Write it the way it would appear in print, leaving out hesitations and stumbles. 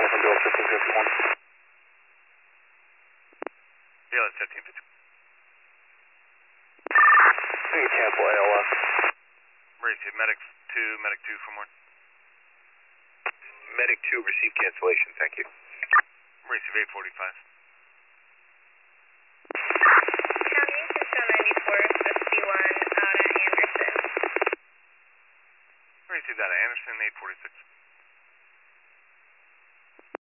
Bill 1551. Yeah, that's 1551. You can cancel ALS. Receive Medic 2 for more. Medic 2, receive cancellation, thank you. Receive 845. County 694, 51 out at Anderson. Receive that at Anderson 846.